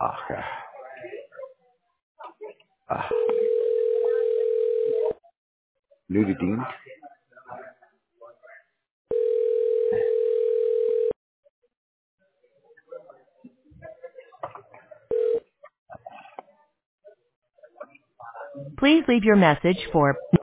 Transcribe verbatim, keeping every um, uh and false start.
Oké. Ah, nu de dienst. Please leave your message for